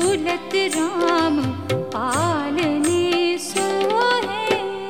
झूलत राम पालने सोहे।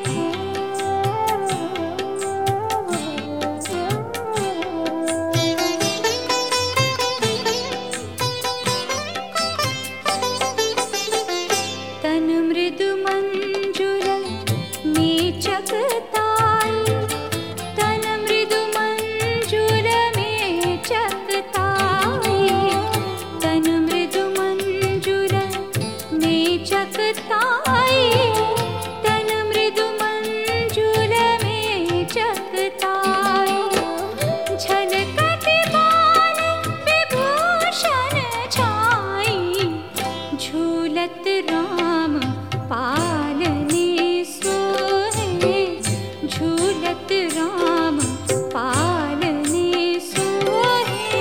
तन मृदु मंजुल मेचक ताई, तन मृदु मंजुल मेचक ताई, तन मृदु मंजुल मेचक ताई, तन मृदु मंजुल मेचक ताई। झलकत बाल विभूषण छाई, झूलत राम पालने सोहे, झूलत राम पालने सोहे।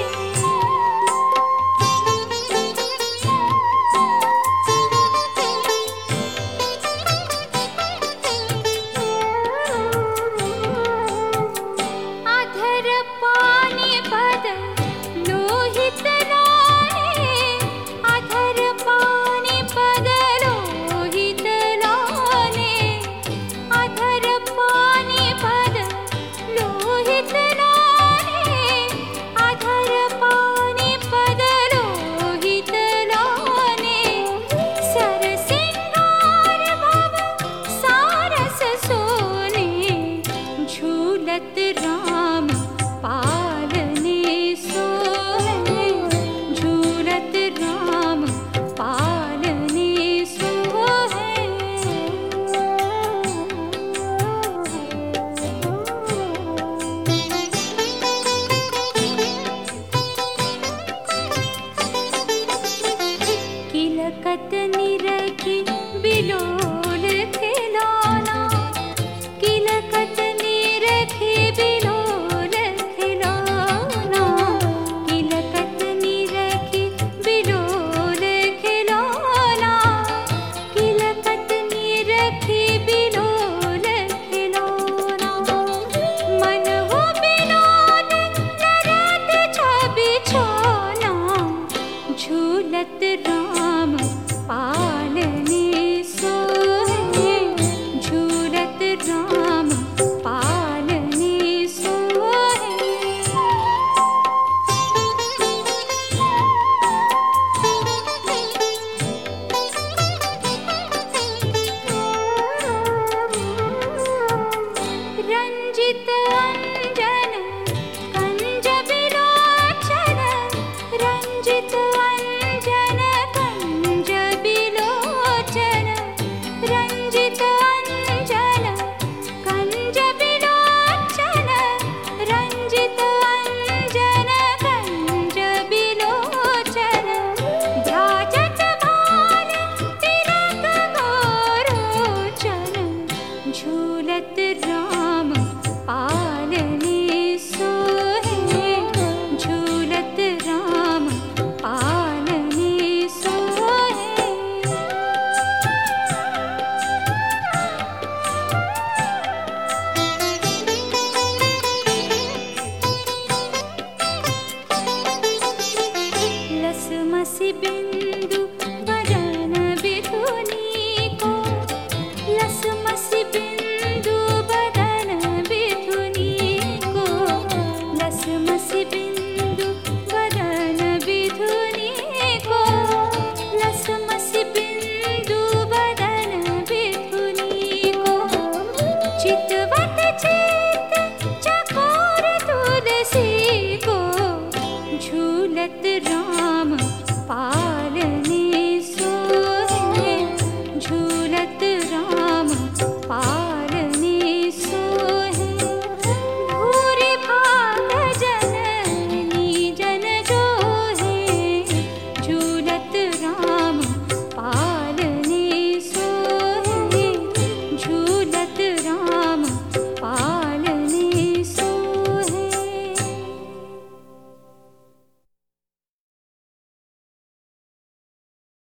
अधर पानी पद लोहित लाने, अधर पानी पद लोहित लाने, अधर पानी पद लोहित लाने, अधर पानी पद लोहित लाने। सर सिंगार भव सारस सोने, झूलत राम पालने सोहे, झूलत राम पालने सोहे। किलकत निरखी बिलोल खिलौना, किलकत निरखी बिलोल खिलौना, किलकत निरखी बिलोल खिलौना, किलकत निरखी बिलोल खिलौना। मन हो बिनोद नरत छवि छोना, झूलत राम पालने